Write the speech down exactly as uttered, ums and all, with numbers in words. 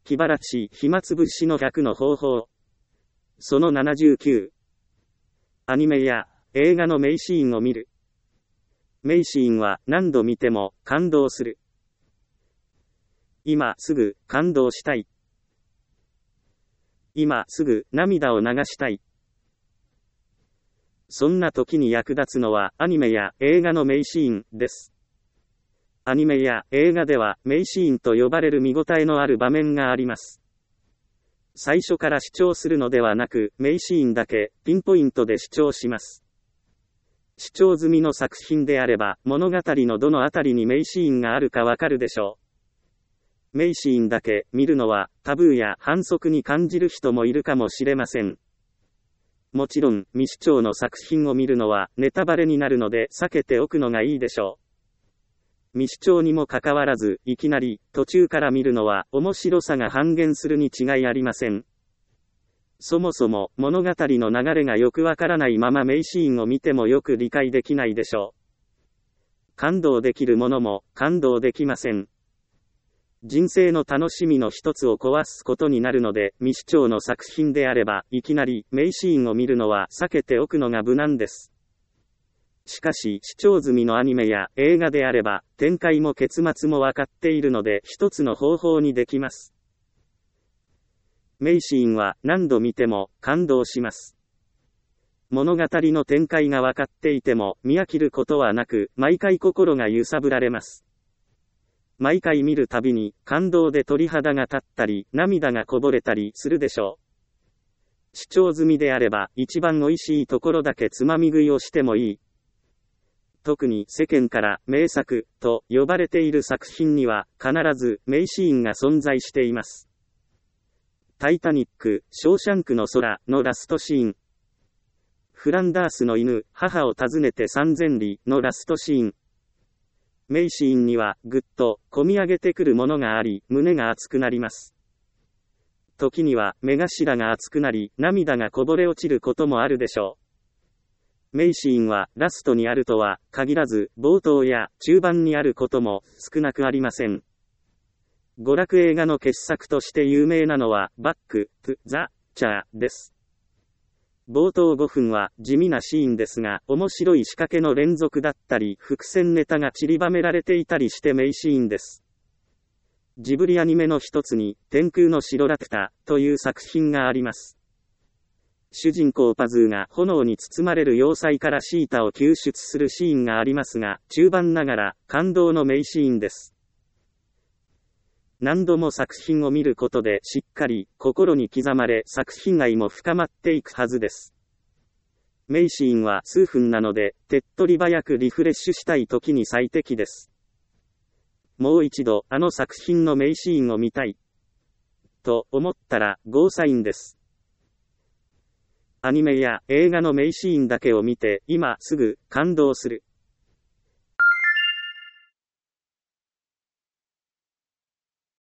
気晴らし、暇つぶしのひゃくの方法。そのななじゅうきゅう。アニメや映画の名シーンを見る。名シーンは何度見ても感動する。今すぐ感動したい。今すぐ涙を流したい。そんな時に役立つのはアニメや映画の名シーンです。アニメや映画では名シーンと呼ばれる見応えのある場面があります。最初から視聴するのではなく、名シーンだけピンポイントで視聴します。視聴済みの作品であれば、物語のどのあたりに名シーンがあるかわかるでしょう。名シーンだけ見るのはタブーや反則に感じる人もいるかもしれません。もちろん、未視聴の作品を見るのはネタバレになるので避けておくのがいいでしょう。未視聴にもかかわらず、いきなり途中から見るのは面白さが半減するに違いありません。そもそも物語の流れがよくわからないまま名シーンを見てもよく理解できないでしょう。感動できるものも感動できません。人生の楽しみの一つを壊すことになるので、未視聴の作品であれば、いきなり名シーンを見るのは避けておくのが無難です。しかし、視聴済みのアニメや映画であれば、展開も結末もわかっているので、一つの方法にできます。名シーンは何度見ても感動します。物語の展開がわかっていても見飽きることはなく、毎回心が揺さぶられます。毎回見るたびに感動で鳥肌が立ったり、涙がこぼれたりするでしょう。視聴済みであれば、一番美味しいところだけつまみ食いをしてもいい。特に世間から名作と呼ばれている作品には必ず名シーンが存在しています。タイタニック、ショーシャンクの空のラストシーン。フランダースの犬、母を訪ねて三千里のラストシーン。名シーンにはぐっと込み上げてくるものがあり、胸が熱くなります。時には目頭が熱くなり、涙がこぼれ落ちることもあるでしょう。名シーンはラストにあるとは限らず、冒頭や中盤にあることも少なくありません。娯楽映画の傑作として有名なのはバック・トゥ・ザ・チャーです。冒頭ごふんは地味なシーンですが、面白い仕掛けの連続だったり、伏線ネタが散りばめられていたりして名シーンです。ジブリアニメの一つに、天空の城ラピュタという作品があります。主人公パズーが炎に包まれる要塞からシータを救出するシーンがありますが、中盤ながら感動の名シーンです。何度も作品を見ることでしっかり心に刻まれ、作品愛も深まっていくはずです。名シーンは数分なので、手っ取り早くリフレッシュしたい時に最適です。もう一度あの作品の名シーンを見たいと思ったらゴーサインです。アニメや映画の名シーンだけを見て今すぐ感動する。